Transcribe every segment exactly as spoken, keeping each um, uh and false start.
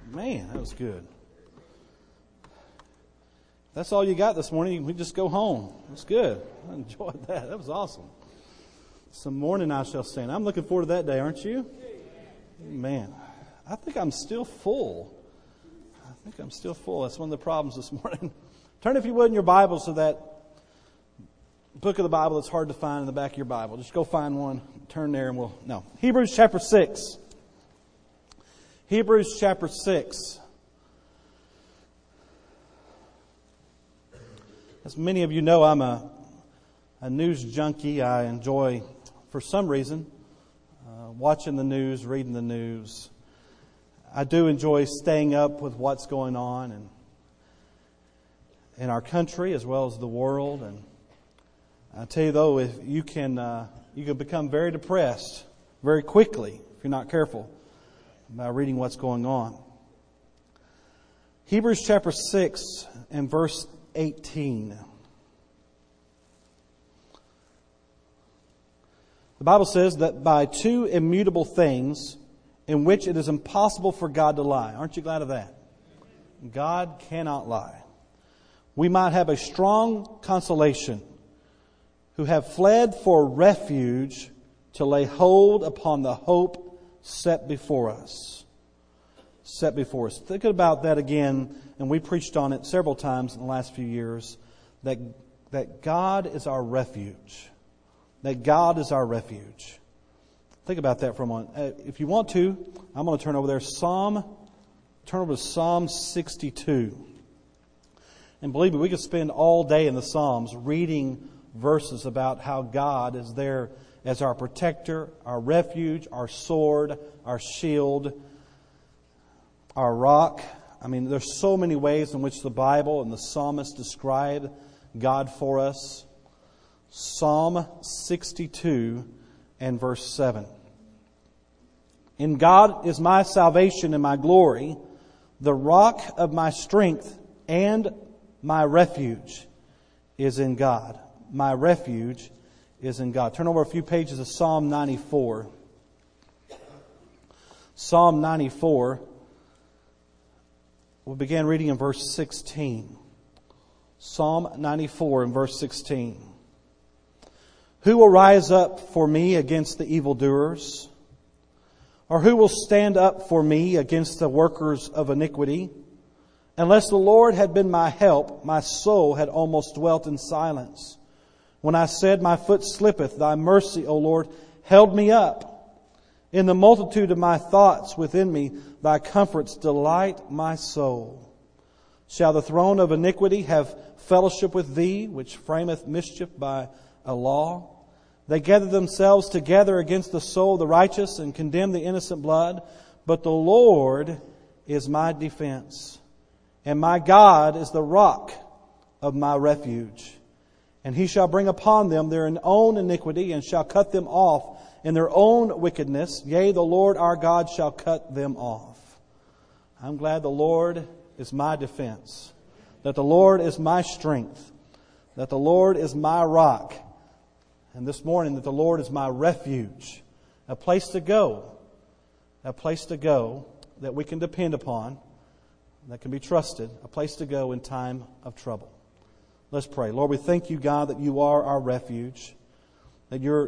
Man, that was good. That's all you got this morning. We just go home. That's good. I enjoyed that. That was awesome. Some morning I shall stand. I'm looking forward to that day, aren't you? Man, I think I'm still full. I think I'm still full. That's one of the problems this morning. Turn, if you would, in your Bibles to that book of the Bible that's hard to find in the back of your Bible. Just go find one. Turn there and we'll... No. Hebrews chapter six. Hebrews chapter six. As many of you know, I'm a, a news junkie. I enjoy, for some reason, uh, watching the news, reading the news. I do enjoy staying up with what's going on in, in our country as well as the world. And I tell you though, if you can, uh, you can become very depressed very quickly if you're not careful by reading what's going on. Hebrews chapter six and verse eighteen. The Bible says that by two immutable things in which it is impossible for God to lie. Aren't you glad of that? God cannot lie. We might have a strong consolation, who have fled for refuge to lay hold upon the hope set before us. Set before us. Think about that again, and we preached on it several times in the last few years, that, that God is our refuge. That God is our refuge. Think about that for a moment. Uh, if you want to, I'm going to turn over there. Psalm, turn over to Psalm sixty-two. And believe me, we could spend all day in the Psalms reading verses about how God is there as our protector, our refuge, our sword, our shield, our rock. I mean, there's so many ways in which the Bible and the psalmist describe God for us. Psalm sixty-two and verse seven. In God is my salvation and my glory, the rock of my strength and my refuge is in God. My refuge is in God. Turn over a few pages of Psalm ninety-four. Psalm ninety-four. We'll begin reading in verse sixteen. Psalm ninety-four and verse sixteen. Who will rise up for me against the evildoers? Or who will stand up for me against the workers of iniquity? Unless the Lord had been my help, my soul had almost dwelt in silence. When I said, my foot slippeth, thy mercy, O Lord, held me up. In the multitude of my thoughts within me, thy comforts delight my soul. Shall the throne of iniquity have fellowship with thee, which frameth mischief by a law? They gather themselves together against the soul of the righteous and condemn the innocent blood. But the Lord is my defense, and my God is the rock of my refuge. And He shall bring upon them their own iniquity, and shall cut them off in their own wickedness. Yea, the Lord our God shall cut them off. I'm glad the Lord is my defense, that the Lord is my strength, that the Lord is my rock, and this morning that the Lord is my refuge, a place to go, a place to go that we can depend upon, that can be trusted, a place to go in time of trouble. Let's pray. Lord, we thank you, God, that you are our refuge, that your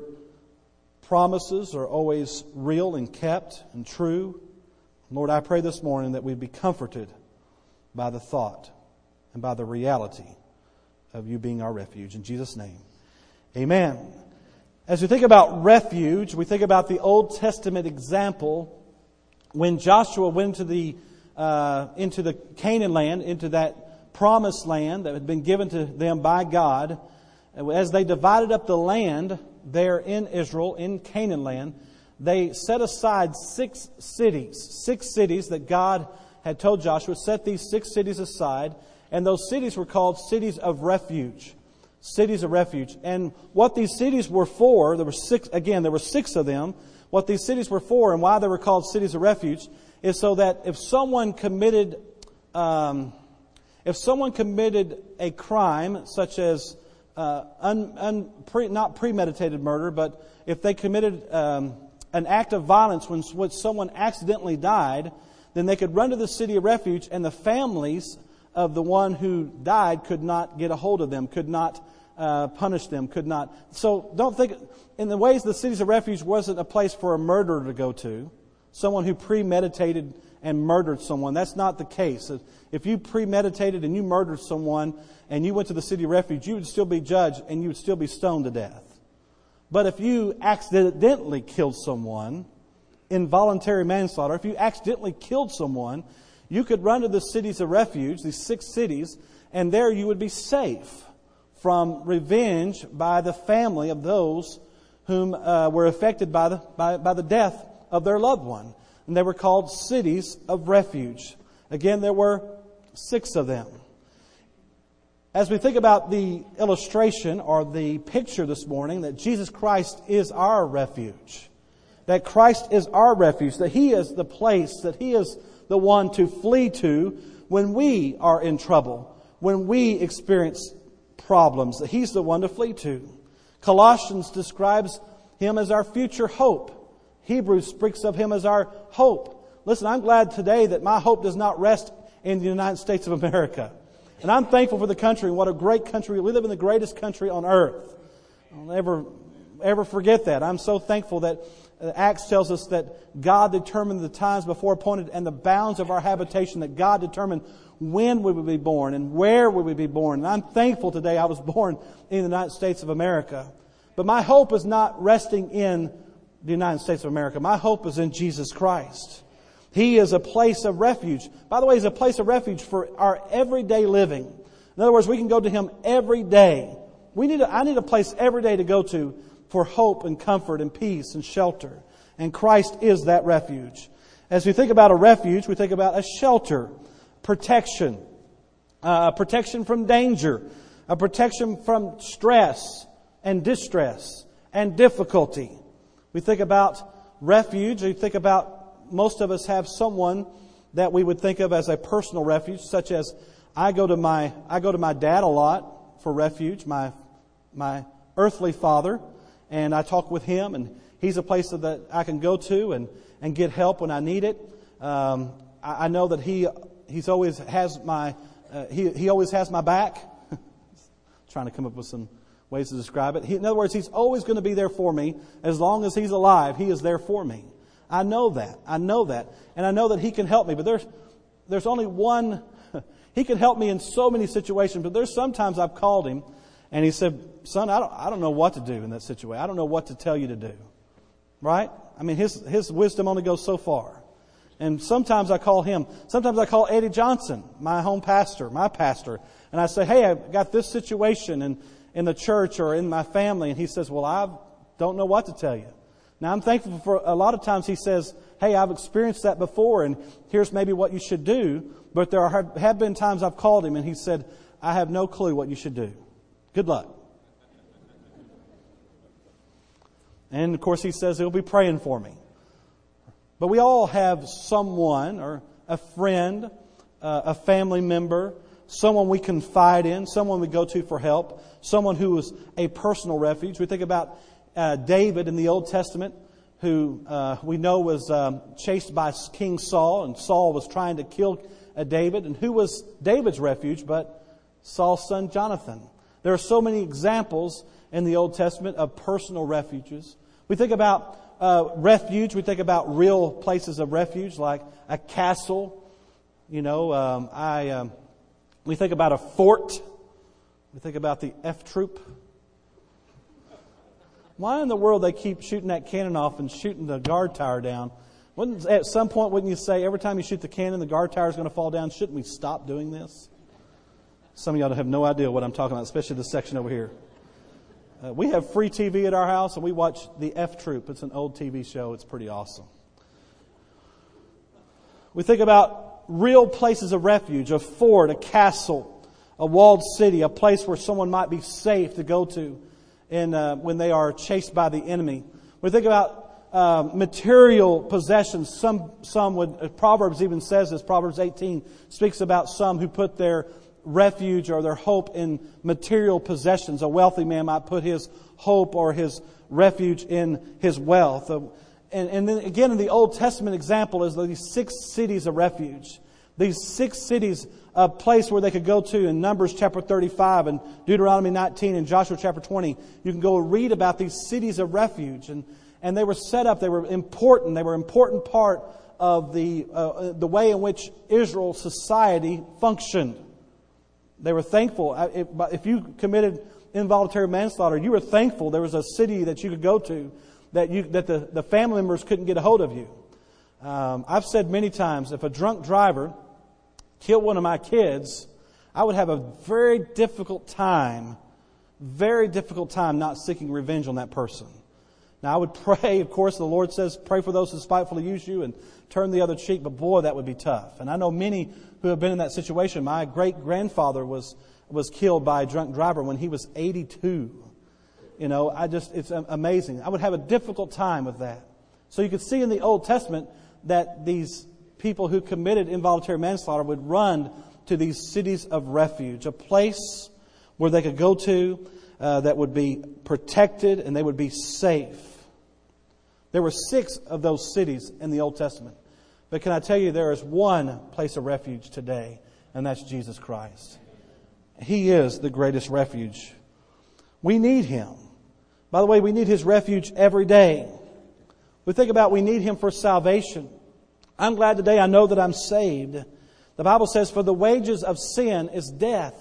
promises are always real and kept and true. Lord, I pray this morning that we be comforted by the thought and by the reality of you being our refuge. In Jesus' name, amen. As we think about refuge, we think about the Old Testament example when Joshua went into the, uh, into the Canaan land, into that promised land that had been given to them by God. As they divided up the land there in Israel, in Canaan land, they set aside six cities, six cities that God had told Joshua, set these six cities aside, and those cities were called cities of refuge. Cities of refuge. And what these cities were for, there were six, again, there were six of them. What these cities were for and why they were called cities of refuge is so that if someone committed, um, if someone committed a crime such as uh, un, un, pre, not premeditated murder, but if they committed um, an act of violence when, when someone accidentally died, then they could run to the city of refuge, and the families of the one who died could not get a hold of them, could not uh, punish them, could not. So don't think, in the ways the cities of refuge wasn't a place for a murderer to go to, someone who premeditated and murdered someone. That's not the case. If you premeditated and you murdered someone and you went to the city of refuge, you would still be judged and you would still be stoned to death. But if you accidentally killed someone, involuntary manslaughter, if you accidentally killed someone, you could run to the cities of refuge, these six cities, and there you would be safe from revenge by the family of those whom uh, were affected by the, by, by the death of their loved one. And they were called cities of refuge. Again, there were six of them. As we think about the illustration or the picture this morning that Jesus Christ is our refuge, that Christ is our refuge, that He is the place, that He is the one to flee to when we are in trouble, when we experience problems, that He's the one to flee to. Colossians describes Him as our future hope. Hebrews speaks of Him as our hope. Listen, I'm glad today that my hope does not rest in the United States of America. And I'm thankful for the country. What a great country. We live in the greatest country on earth. I'll never, ever forget that. I'm so thankful that Acts tells us that God determined the times before appointed and the bounds of our habitation, that God determined when we would be born and where we would be born. And I'm thankful today I was born in the United States of America. But my hope is not resting in the United States of America. My hope is in Jesus Christ. He is a place of refuge. By the way, He's a place of refuge for our everyday living. In other words, we can go to Him every day. We need a, I need a place every day to go to for hope and comfort and peace and shelter. And Christ is that refuge. As we think about a refuge, we think about a shelter, protection, uh, protection from danger, a protection from stress and distress and difficulty. We think about refuge. We think about, most of us have someone that we would think of as a personal refuge, such as I go to my I go to my dad a lot for refuge, my my earthly father, and I talk with him, and he's a place that I can go to and, and get help when I need it. Um, I, I know that he he's always has my uh, he he always has my back. Trying to come up with some ways to describe it. He, in other words, He's always going to be there for me. As long as He's alive, He is there for me. I know that. I know that. And I know that He can help me. But there's there's only one. He can help me in so many situations. But there's sometimes I've called Him and He said, son, I don't, I don't know what to do in that situation. I don't know what to tell you to do. Right? I mean, His His wisdom only goes so far. And sometimes I call Him. Sometimes I call Eddie Johnson, my home pastor, my pastor. And I say, hey, I've got this situation in, in the church or in my family. And he says, well, I don't know what to tell you. Now, I'm thankful for a lot of times he says, hey, I've experienced that before, and here's maybe what you should do. But there are, have been times I've called him, and he said, I have no clue what you should do. Good luck. And, of course, he says he'll be praying for me. But we all have someone or a friend, uh, a family member, someone we confide in, someone we go to for help, someone who is a personal refuge. We think about uh, David in the Old Testament, who uh, we know was um, chased by King Saul, and Saul was trying to kill uh, David. And who was David's refuge but Saul's son Jonathan? There are so many examples in the Old Testament of personal refuges. We think about uh, refuge. We think about real places of refuge, like a castle. You know, um, I. Um, we think about a fort. We think about the F Troop. Why in the world they keep shooting that cannon off and shooting the guard tower down? Wouldn't, at some point, wouldn't you say, every time you shoot the cannon, the guard tower is going to fall down? Shouldn't we stop doing this? Some of y'all have no idea what I'm talking about, especially this section over here. Uh, we have free T V at our house, and we watch the F Troop. It's an old T V show. It's pretty awesome. We think about real places of refuge, a fort, a castle, a walled city, a place where someone might be safe to go to in, uh, when they are chased by the enemy. We think about uh, material possessions. Some, some would, uh, Proverbs even says this. Proverbs eighteen speaks about some who put their refuge or their hope in material possessions. A wealthy man might put his hope or his refuge in his wealth. Uh, and, and then again in the Old Testament example is these six cities of refuge. These six cities, a place where they could go to in Numbers chapter thirty-five and Deuteronomy nineteen and Joshua chapter twenty. You can go read about these cities of refuge. And, and they were set up, they were important, they were an important part of the, uh, the way in which Israel's society functioned. They were thankful. If, if you committed involuntary manslaughter, you were thankful there was a city that you could go to that you that the, the family members couldn't get a hold of you. Um, I've said many times, if a drunk driver killed one of my kids, I would have a very difficult time, very difficult time not seeking revenge on that person. Now, I would pray, of course, the Lord says, pray for those who spitefully use you and turn the other cheek, but boy, that would be tough. And I know many who have been in that situation. My great-grandfather was was killed by a drunk driver when he was eighty-two. You know, I just, it's amazing. I would have a difficult time with that. So you could see in the Old Testament that these people who committed involuntary manslaughter would run to these cities of refuge, a place where they could go to uh, that would be protected and they would be safe. There were six of those cities in the Old Testament. But can I tell you, there is one place of refuge today, and that's Jesus Christ. He is the greatest refuge. We need Him. By the way, we need His refuge every day. We think about we need Him for salvation. I'm glad today I know that I'm saved. The Bible says, for the wages of sin is death,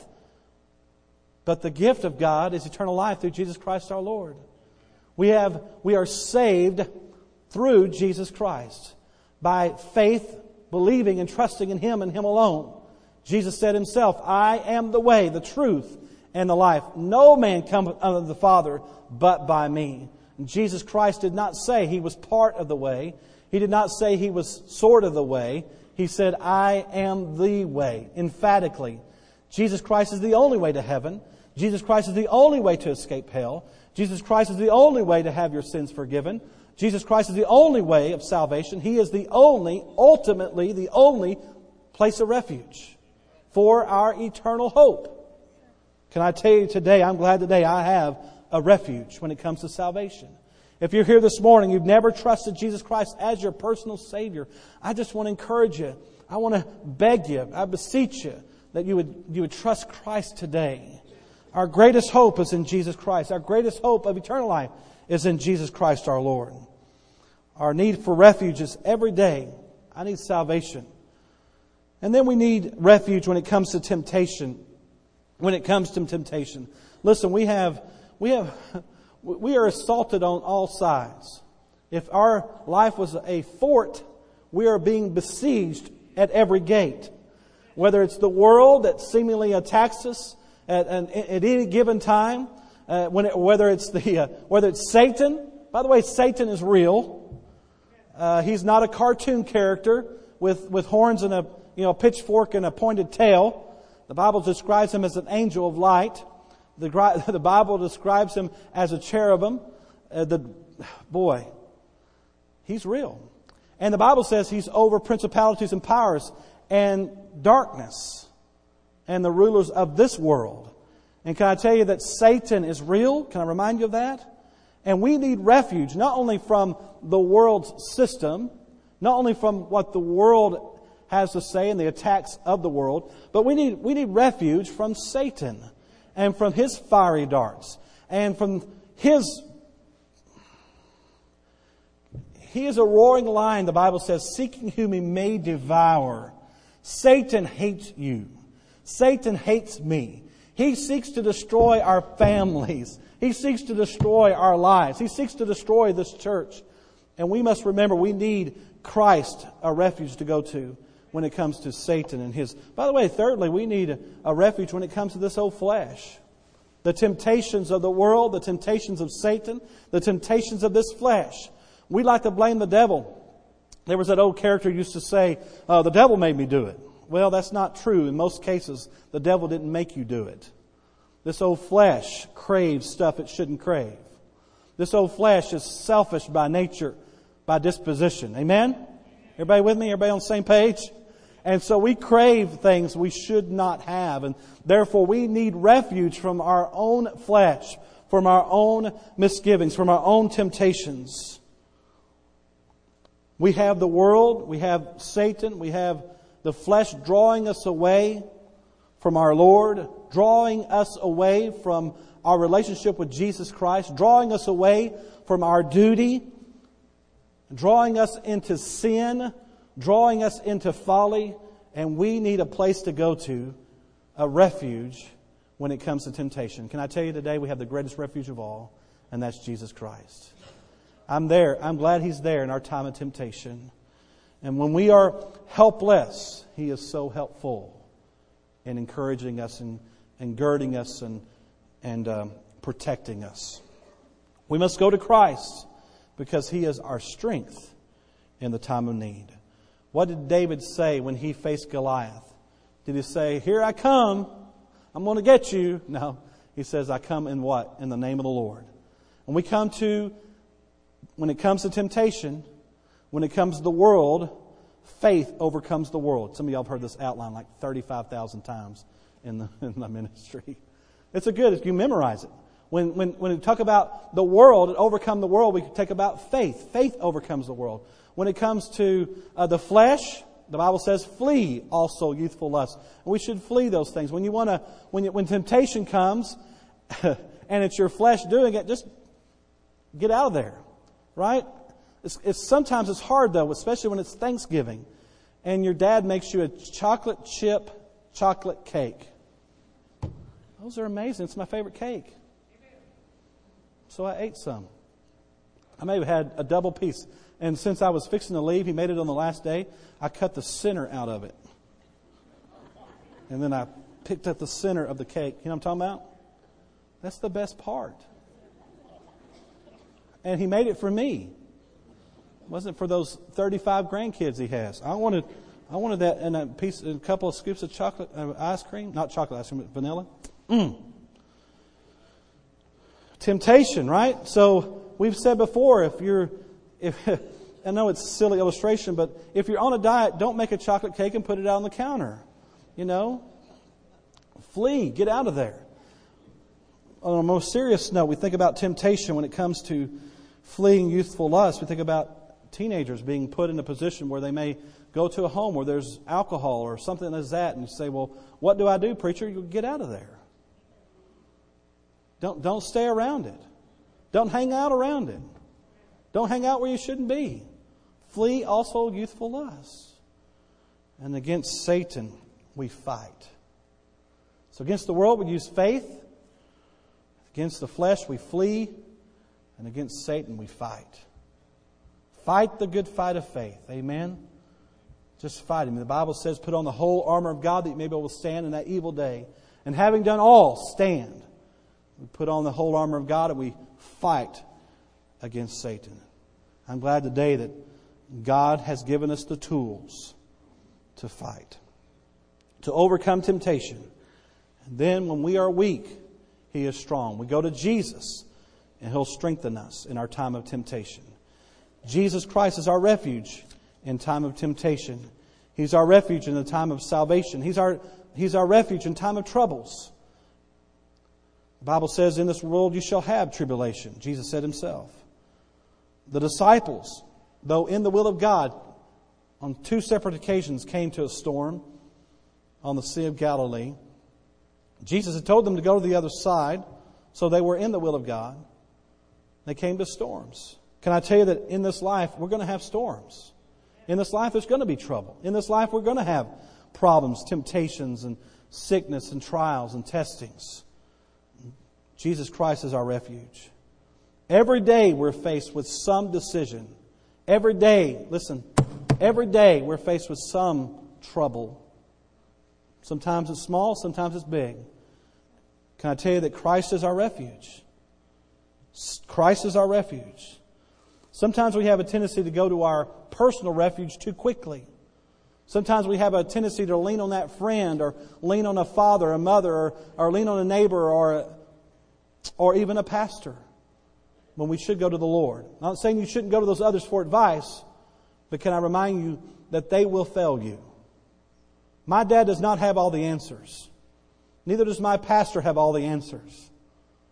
but the gift of God is eternal life through Jesus Christ our Lord. We have, we are saved through Jesus Christ by faith, believing and trusting in Him and Him alone. Jesus said Himself, I am the way, the truth, and the life. No man cometh unto the Father but by me. And Jesus Christ did not say He was part of the way. He did not say He was sort of the way. He said, I am the way, emphatically. Jesus Christ is the only way to heaven. Jesus Christ is the only way to escape hell. Jesus Christ is the only way to have your sins forgiven. Jesus Christ is the only way of salvation. He is the only, ultimately, the only place of refuge for our eternal hope. Can I tell you today, I'm glad today I have a refuge when it comes to salvation. If you're here this morning, you've never trusted Jesus Christ as your personal Savior, I just want to encourage you. I want to beg you, I beseech you, that you would, you would trust Christ today. Our greatest hope is in Jesus Christ. Our greatest hope of eternal life is in Jesus Christ our Lord. Our need for refuge is every day. I need salvation. And then we need refuge when it comes to temptation. When it comes to temptation. Listen, we have, we have, we are assaulted on all sides. If our life was a fort, we are being besieged at every gate. Whether it's the world that seemingly attacks us at, at, at any given time, uh, when it, whether it's the uh, whether it's Satan. By the way, Satan is real. Uh, he's not a cartoon character with with horns and a you know pitchfork and a pointed tail. The Bible describes him as an angel of light. The, the Bible describes him as a cherubim. Uh, the boy, he's real. And the Bible says he's over principalities and powers and darkness and the rulers of this world. And can I tell you that Satan is real? Can I remind you of that? And we need refuge, not only from the world's system, not only from what the world has to say and the attacks of the world, but we need we need refuge from Satan and from his fiery darts and from his... He is a roaring lion, the Bible says, seeking whom he may devour. Satan hates you. Satan hates me. He seeks to destroy our families. He seeks to destroy our lives. He seeks to destroy this church. And we must remember we need Christ, a refuge to go to when it comes to Satan and his... By the way, thirdly, we need a refuge when it comes to this old flesh. The temptations of the world, the temptations of Satan, the temptations of this flesh. We like to blame the devil. There was that old character who used to say, uh, the devil made me do it. Well, that's not true. In most cases, the devil didn't make you do it. This old flesh craves stuff it shouldn't crave. This old flesh is selfish by nature, by disposition. Amen? Everybody with me? Everybody on the same page? And so we crave things we should not have. And therefore we need refuge from our own flesh, from our own misgivings, from our own temptations. We have the world, we have Satan, we have the flesh drawing us away from our Lord, drawing us away from our relationship with Jesus Christ, drawing us away from our duty, drawing us into sin, drawing us into folly, and we need a place to go to, a refuge when it comes to temptation. Can I tell you today we have the greatest refuge of all, and that's Jesus Christ. I'm there. I'm glad He's there in our time of temptation. And when we are helpless, He is so helpful in encouraging us and, and girding us and, and um, protecting us. We must go to Christ because He is our strength in the time of need. What did David say when he faced Goliath? Did he say, "Here I come, I'm going to get you"? No. He says, "I come in what? In the name of the Lord." When we come to, when it comes to temptation, when it comes to the world, faith overcomes the world. Some of y'all have heard this outline like thirty-five thousand times in the, in the ministry. It's a good, you memorize it. When, when, when we talk about the world, and overcome the world, we can talk about faith. Faith overcomes the world. When it comes to uh, the flesh, the Bible says, "Flee also youthful lust." And we should flee those things. When you want to, when you, when temptation comes, and it's your flesh doing it, just get out of there, right? It's, it's sometimes it's hard though, especially when it's Thanksgiving, and your dad makes you a chocolate chip chocolate cake. Those are amazing. It's my favorite cake. So I ate some. I may have had a double piece. And since I was fixing to leave, he made it on the last day, I cut the center out of it. And then I picked up the center of the cake. You know what I'm talking about? That's the best part. And he made it for me. It wasn't for those thirty-five grandkids he has. I wanted I wanted that and a piece, a couple of scoops of chocolate uh, ice cream. Not chocolate ice cream, but vanilla. Mm. Temptation, right? So we've said before, if you're, if I know it's a silly illustration, but if you're on a diet, don't make a chocolate cake and put it out on the counter. You know? Flee. Get out of there. On a more serious note, we think about temptation when it comes to fleeing youthful lust. We think about teenagers being put in a position where they may go to a home where there's alcohol or something like that, and you say, "Well, what do I do, preacher?" You get out of there. Don't, don't stay around it. Don't hang out around it. Don't hang out where you shouldn't be. Flee also youthful lusts. And against Satan, we fight. So against the world, we use faith. Against the flesh, we flee. And against Satan, we fight. Fight the good fight of faith. Amen? Just fight him. The Bible says, "Put on the whole armor of God that you may be able to stand in that evil day. And having done all, stand." We put on the whole armor of God and we fight against Satan. I'm glad today that God has given us the tools to fight, to overcome temptation. And then when we are weak, He is strong. We go to Jesus and He'll strengthen us in our time of temptation. Jesus Christ is our refuge in time of temptation. He's our refuge in the time of salvation. He's our, He's our refuge in time of troubles. The Bible says, "In this world you shall have tribulation." Jesus said Himself. The disciples, though in the will of God, on two separate occasions came to a storm on the Sea of Galilee. Jesus had told them to go to the other side, so they were in the will of God. They came to storms. Can I tell you that in this life, we're going to have storms. In this life, there's going to be trouble. In this life, we're going to have problems, temptations, and sickness, and trials, and testings. Jesus Christ is our refuge. Every day we're faced with some decision. Every day, listen, every day we're faced with some trouble. Sometimes it's small, sometimes it's big. Can I tell you that Christ is our refuge? Christ is our refuge. Sometimes we have a tendency to go to our personal refuge too quickly. Sometimes we have a tendency to lean on that friend or lean on a father, a mother, or, or lean on a neighbor or, or even a pastor when we should go to the Lord. I'm not saying you shouldn't go to those others for advice, but can I remind you that they will fail you. My dad does not have all the answers. Neither does my pastor have all the answers.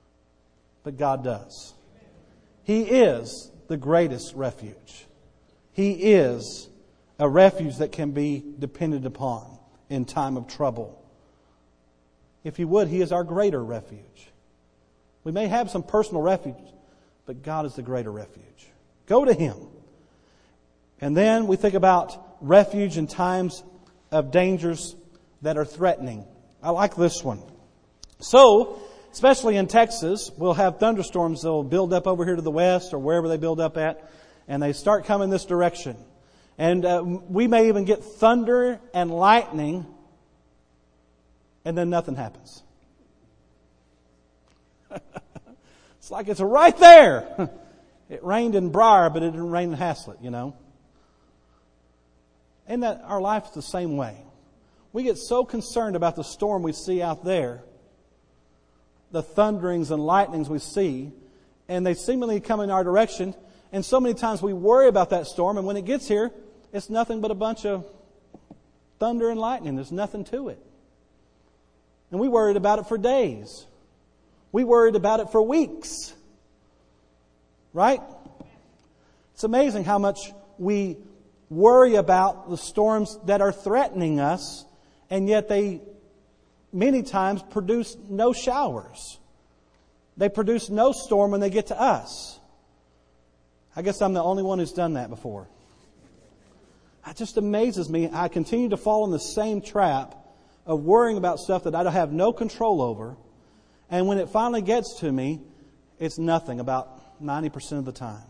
But God does. He is the greatest refuge. He is a refuge that can be depended upon in time of trouble. If you would, He is our greater refuge. We may have some personal refuge, but God is the greater refuge. Go to Him. And then we think about refuge in times of dangers that are threatening. I like this one. So, especially in Texas, we'll have thunderstorms that will build up over here to the west or wherever they build up at, and they start coming this direction. And uh, we may even get thunder and lightning, and then nothing happens. It's like it's right there. It rained in Briar, but it didn't rain in Haslett, you know. And that our life is the same way. We get so concerned about the storm we see out there, the thunderings and lightnings we see, and they seemingly come in our direction. And so many times we worry about that storm, and when it gets here, it's nothing but a bunch of thunder and lightning. There's nothing to it. And we worried about it for days. We worried about it for weeks. Right? It's amazing how much we worry about the storms that are threatening us, and yet they many times produce no showers. They produce no storm when they get to us. I guess I'm the only one who's done that before. It just amazes me. I continue to fall in the same trap of worrying about stuff that I have no control over. And when it finally gets to me, it's nothing about ninety percent of the time.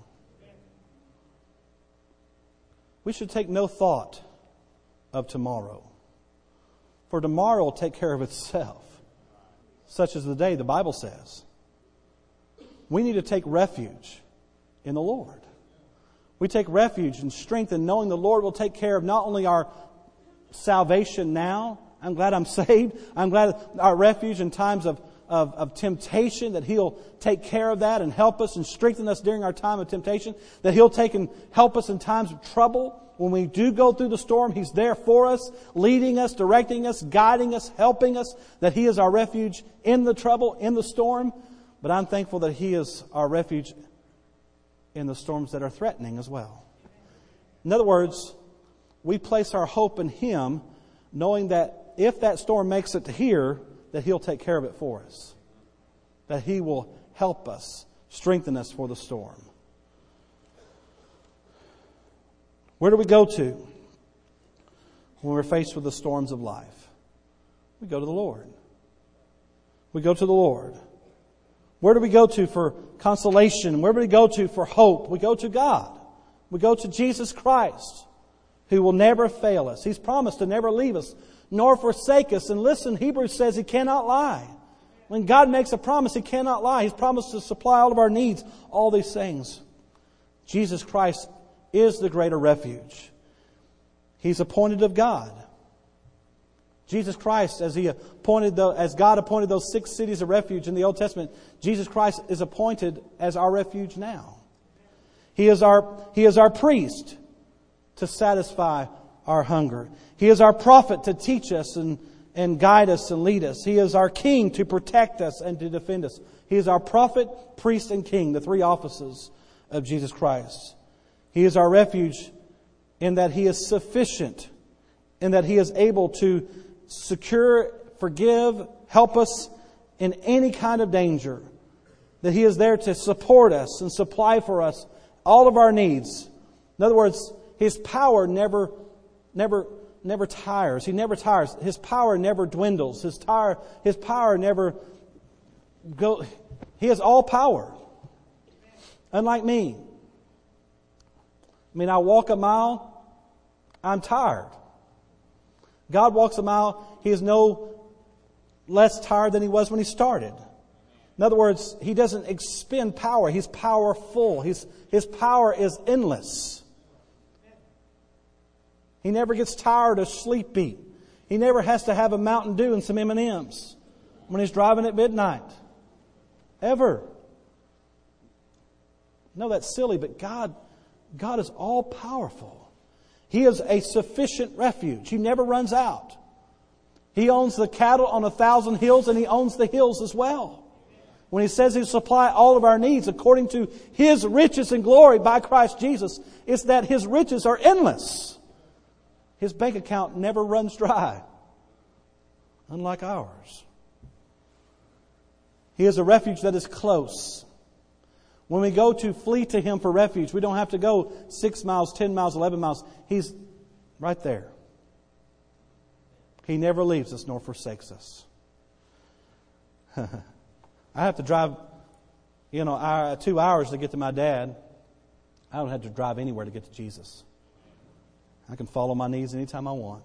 We should take no thought of tomorrow. For tomorrow will take care of itself. Such as the day, the Bible says. We need to take refuge in the Lord. We take refuge and strength in knowing the Lord will take care of not only our salvation now. I'm glad I'm saved. I'm glad our refuge in times of, of, of temptation, that He'll take care of that and help us and strengthen us during our time of temptation. That He'll take and help us in times of trouble. When we do go through the storm, He's there for us, leading us, directing us, guiding us, helping us. That He is our refuge in the trouble, in the storm. But I'm thankful that He is our refuge in the storms that are threatening as well. In other words, we place our hope in Him, knowing that if that storm makes it to here, that He'll take care of it for us. That He will help us, strengthen us for the storm. Where do we go to when we're faced with the storms of life? We go to the Lord. We go to the Lord. Where do we go to for consolation? Where do we go to for hope? We go to God. We go to Jesus Christ, who will never fail us. He's promised to never leave us, nor forsake us. And listen, Hebrews says He cannot lie. When God makes a promise, He cannot lie. He's promised to supply all of our needs, all these things. Jesus Christ is the greater refuge. He's appointed of God. Jesus Christ, as He appointed, the, as God appointed those six cities of refuge in the Old Testament, Jesus Christ is appointed as our refuge now. He is our, He is our priest to satisfy our hunger. He is our prophet to teach us and, and guide us and lead us. He is our king to protect us and to defend us. He is our prophet, priest, and king, the three offices of Jesus Christ. He is our refuge in that He is sufficient, in that He is able to secure, forgive, help us in any kind of danger. That He is there to support us and supply for us all of our needs. In other words, His power never, never, never tires. He never tires. His power never dwindles. His tire, His power never go. He has all power. Unlike me. I mean, I walk a mile, I'm tired. God walks a mile, He is no less tired than He was when He started. In other words, He doesn't expend power. He's powerful. He's, His power is endless. He never gets tired or sleepy. He never has to have a Mountain Dew and some M and M's when He's driving at midnight. Ever. No, that's silly, but God, God is all powerful. He is a sufficient refuge. He never runs out. He owns the cattle on a thousand hills, and He owns the hills as well. When He says He'll supply all of our needs according to His riches and glory by Christ Jesus, it's that His riches are endless. His bank account never runs dry, unlike ours. He is a refuge that is close. When we go to flee to Him for refuge, we don't have to go six miles, ten miles, eleven miles. He's right there. He never leaves us nor forsakes us. I have to drive, you know, hour, two hours to get to my dad. I don't have to drive anywhere to get to Jesus. I can fall on my knees anytime I want.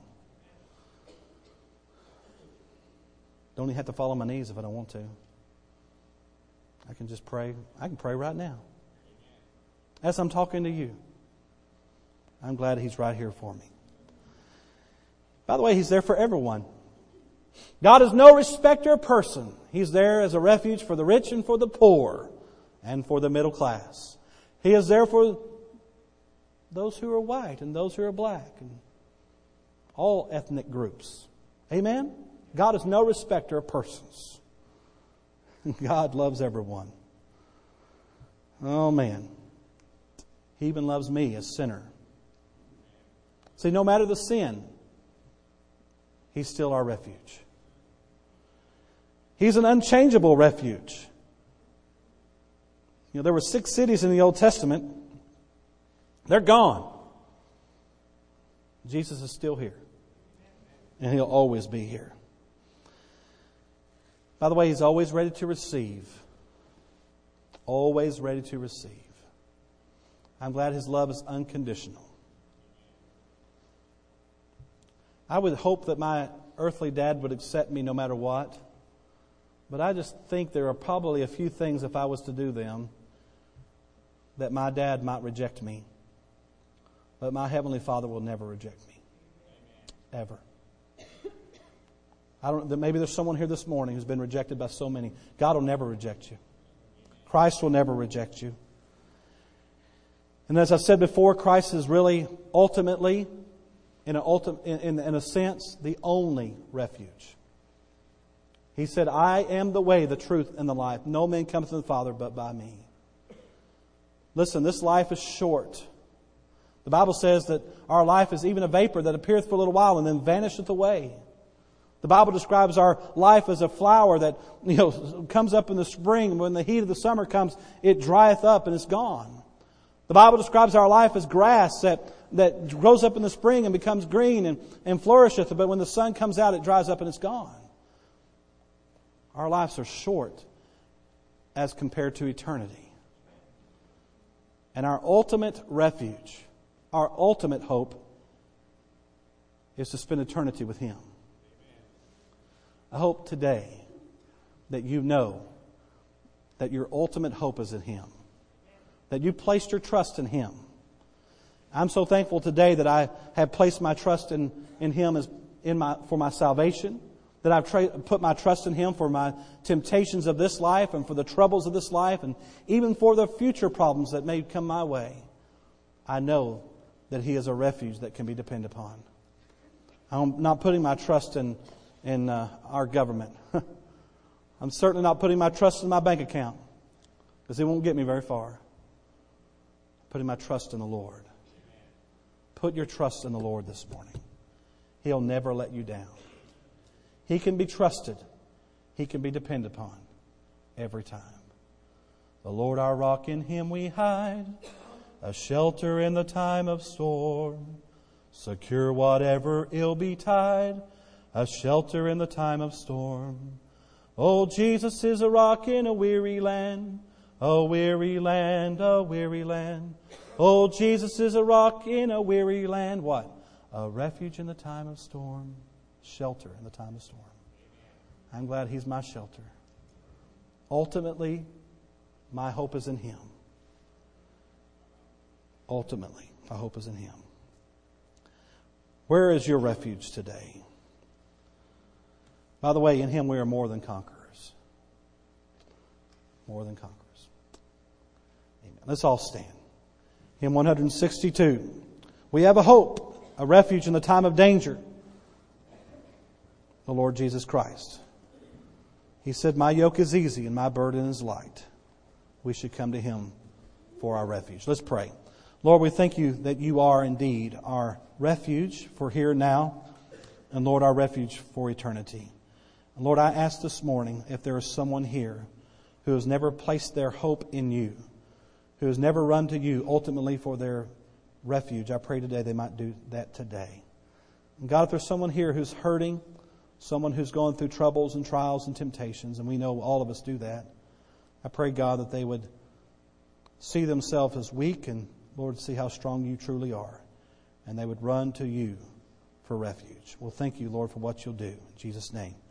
Don't even have to fall on my knees if I don't want to. I can just pray. I can pray right now. As I'm talking to you. I'm glad He's right here for me. By the way, He's there for everyone. God is no respecter of person. He's there as a refuge for the rich and for the poor and for the middle class. He is there for those who are white and those who are black and all ethnic groups. Amen? God is no respecter of persons. God loves everyone. Oh man. He even loves me, a sinner. See, no matter the sin, He's still our refuge. He's an unchangeable refuge. You know, there were six cities in the Old Testament. They're gone. Jesus is still here. And He'll always be here. By the way, He's always ready to receive. Always ready to receive. I'm glad His love is unconditional. I would hope that my earthly dad would accept me no matter what. But I just think there are probably a few things, if I was to do them, that my dad might reject me. But my Heavenly Father will never reject me. Ever. I don't. Maybe there's someone here this morning who's been rejected by so many. God will never reject you. Christ will never reject you. And as I said before, Christ is really ultimately, in a, ulti- in, in a sense, the only refuge. He said, I am the way, the truth, and the life. No man cometh to the Father but by me. Listen, this life is short. The Bible says that our life is even a vapor that appeareth for a little while and then vanisheth away. The Bible describes our life as a flower that, you know, comes up in the spring. When the heat of the summer comes, it drieth up and it's gone. The Bible describes our life as grass that, that grows up in the spring and becomes green and, and flourisheth. But when the sun comes out, it dries up and it's gone. Our lives are short as compared to eternity. And our ultimate refuge, our ultimate hope, is to spend eternity with Him. I hope today that you know that your ultimate hope is in Him. That you placed your trust in Him. I'm so thankful today that I have placed my trust in, in Him as in my for my salvation. That I've tra- put my trust in Him for my temptations of this life and for the troubles of this life and even for the future problems that may come my way. I know that He is a refuge that can be depended upon. I'm not putting my trust in, in uh, our government. I'm certainly not putting my trust in my bank account because it won't get me very far. I'm putting my trust in the Lord. Put your trust in the Lord this morning. He'll never let you down. He can be trusted. He can be depended upon every time. The Lord our rock, in Him we hide, a shelter in the time of storm. Secure whatever ill betide, a shelter in the time of storm. Oh, Jesus is a rock in a weary land, a weary land, a weary land. Oh, Jesus is a rock in a weary land. What? A refuge in the time of storm. Shelter in the time of storm. I'm glad He's my shelter. Ultimately, my hope is in Him. Ultimately, my hope is in Him. Where is your refuge today? By the way, in Him we are more than conquerors. More than conquerors. Amen. Let's all stand. Hymn one sixty-two. We have a hope, a refuge in the time of danger. The Lord Jesus Christ. He said, my yoke is easy and my burden is light. We should come to Him for our refuge. Let's pray. Lord, we thank You that You are indeed our refuge for here and now, and Lord, our refuge for eternity. And Lord, I ask this morning if there is someone here who has never placed their hope in You, who has never run to You ultimately for their refuge, I pray today they might do that today. And God, if there's someone here who's hurting, someone who's going through troubles and trials and temptations, and we know all of us do that, I pray, God, that they would see themselves as weak and, Lord, see how strong You truly are, and they would run to You for refuge. Well, thank You, Lord, for what You'll do. In Jesus' name.